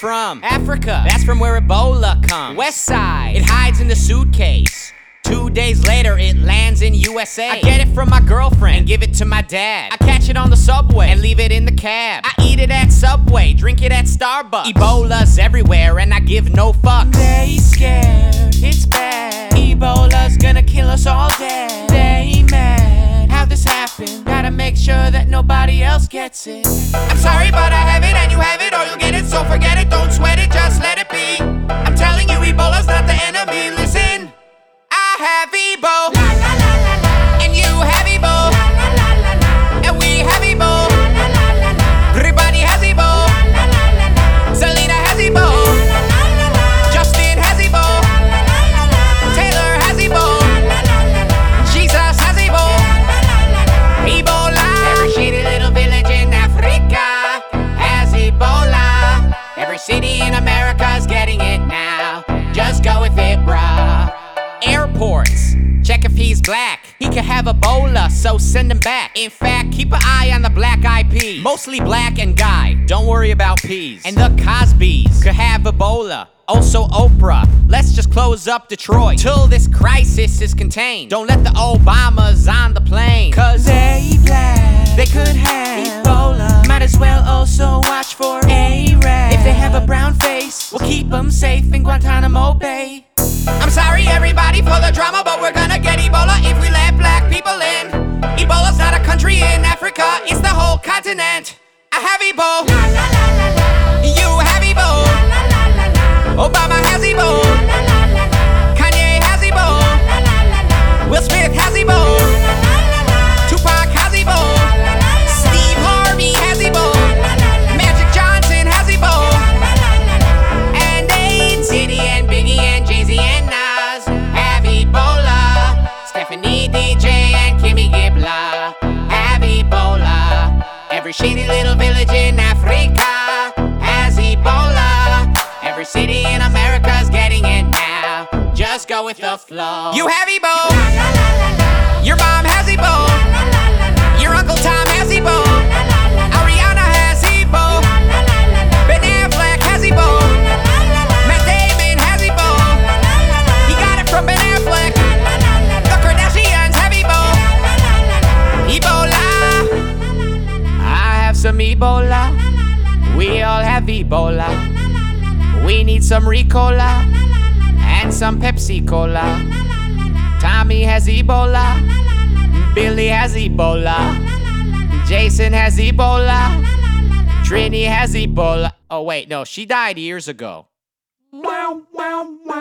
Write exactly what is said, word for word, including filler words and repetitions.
from? Africa, that's from where Ebola comes. West Side, it hides in the suitcase. Two days later, it lands in U S A. I get it from my girlfriend and give it to my dad. I catch it on the subway and leave it in the cab. I eat it at Subway, drink it at Starbucks. Ebola's everywhere and I give no fucks. They scared, it's bad. Ebola's gonna kill us all dead. They mad, how this happened? Gotta make sure that nobody else gets it. I'm sorry, but I have it and you have it, or you'll get it. So forget it, don't sweat it, just let it be. I'm telling you, Ebola's not the enemy. Listen, I have Ebo, la, la, la, la, la. And you have Ebo, la, la, la, la, la. And we have Ebo, la, la, la, la, la. Everybody has Ebo, la, la, la, la, la. Selena has Ebo, la, la, la, la, la. Justin has Ebo, la, la, la, la, la. Taylor has Ebo, la, la, la, la, la. Jesus has Ebo, la, la, la, la. Ebola. Every shitty little village in Africa has Ebola. Every city in America's getting it now. Just go with it, bruh. Airports, check if he's black. He could have Ebola, so send him back. In fact, keep an eye on the black eyed peas. Mostly black and guy, don't worry about peas. And the Cosbys could have Ebola. Also Oprah. Let's just close up Detroit till this crisis is contained. Don't let the Obamas on the plane, cause they black, they could have Ebola. Might as well also watch for A-Rab. If they have a brown face, we'll keep them safe in Guantanamo Bay. I'm sorry everybody for the drama, but we're gonna get Ebola if we let black people in. Ebola's not a country in Africa, it's the whole continent. I have Ebo, la, la, la, la, la. You have Ebo, la, la, la, la, la. Obama has Ebo, la, la, la, la, la. Kanye has Ebo, la, la, la, la. Will Smith has Ebo, la, la, la, la. Tupac has Ebo, la, la, la, la. Steve Harvey has Ebo, la, la, la, la. Magic Johnson has Ebo, la, la, la, la, la. And Aid City and Biggie and Jay-Z and Nas have Ebola. Stephanie D J and Kimmy Gibbler have Ebola. Every shitty little village in Africa has Ebola. Every city in America's getting it now. Just go with the flow. You have Ebo, la, la, la, la, la. Your mom has Ebo, la, la, la, la, la. Your Uncle Tom has Ebo, la, la, la, la. Ariana has Ebo, la, la, la, la, la. Ben Affleck has Ebo, la, la, la, la, la. Matt Damon has Ebo, la, la, la, la, la. He got it from Ben Affleck, la, la, la, la, la. The Kardashians have Ebo, la, la, la, la, la. Ebola. I have some Ebola. We all have Ebola. We need some Ricola and some Pepsi Cola. Tommy has Ebola. Billy has Ebola. Jason has Ebola. Trini has Ebola. Oh wait, no, she died years ago. Wow, wow, wow.